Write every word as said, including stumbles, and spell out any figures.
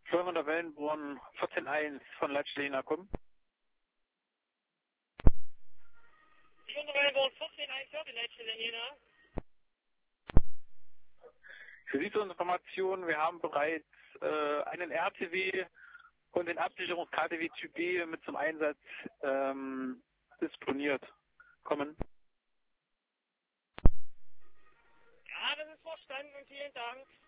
Steuermann der Wellenborn vierzehn eins von Leitstelle kommen. Steuermann der Wellenborn vierzehn eins, ja, die Leitstelle Jena. Für diese Information, wir haben bereits äh, einen R T W und den Absicherungs-K T W Typ B mit zum Einsatz ähm, disponiert. Kommen. Ja, das ist verstanden und vielen Dank.